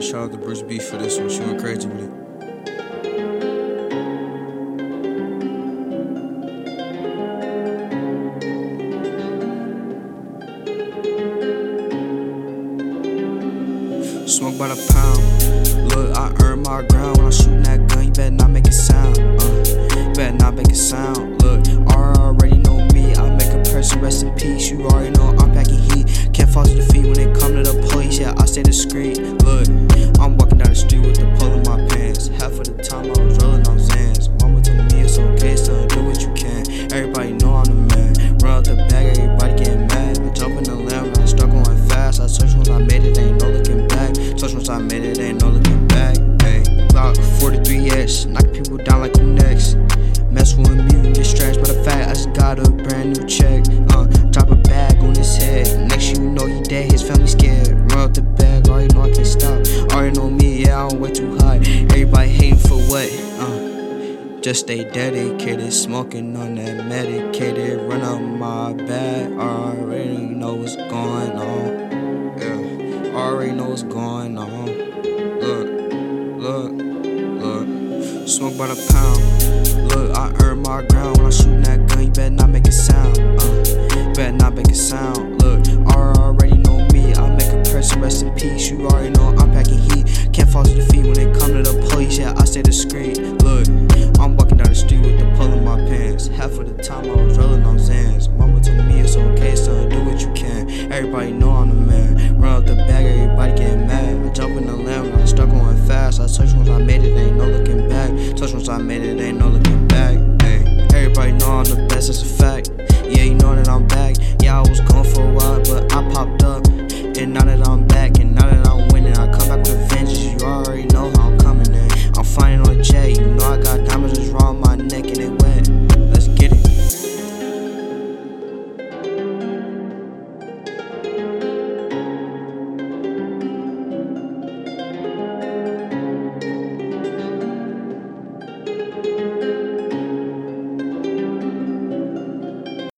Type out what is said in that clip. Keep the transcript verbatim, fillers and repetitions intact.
shout out to Bruce B for this one. She went crazy with it. Smoke by the pound. Look, I earn my ground. When I'm shooting that gun, you better not make it sound. Uh, you better not make it sound. Look, already know me. I make a person rest in peace. You already know I'm packing heat. Can't fall to the feet when they come to the police. Yeah, I stay discreet. Look, I'm walking down the street with the pull in my pants. Half of the time I was rolling on Zans. Mama told me it's okay, son, do what you can. Everybody know I'm the man. Run out the bag, everybody getting mad. I jump in the lamb, I start going fast. I search once I made it, ain't no looking back. Touch once I made it, ain't no looking back. Hey, Glock forty-three X, knock people down like who next? Mess with me, you can get stretched by the fact I just got a brand new check. Uh, drop a bag on his head. Next you know he dead, his family scared. Run out the bag, already know I can't stop. Already know me, yeah, I don't way too high. Everybody hating for what? Uh, just stay dedicated, smoking on that medicated. Run up my bag, already know what's going on. Yeah, already know what's going on. Look, look, look. Smoke by the pound. Look, I earn my ground. When I'm shooting that gun, you better not make it sound. Uh, you better not make it sound. Look, already know me. I make a person rest in peace. You already know I'm packing heat. Can't fall to the feet when they come to the police. Yeah, I stay discreet. Look, I'm walking down the street with the pull in my pants. Half of the time I was rolling on Zans. Mama told me it's okay, son, do what you can. Everybody know I'm the man. Run out the bag, everybody getting mad. I jump in the lamb, I start going fast. I touch once I made it, ain't no looking back. Touch once I made it, ain't no looking back.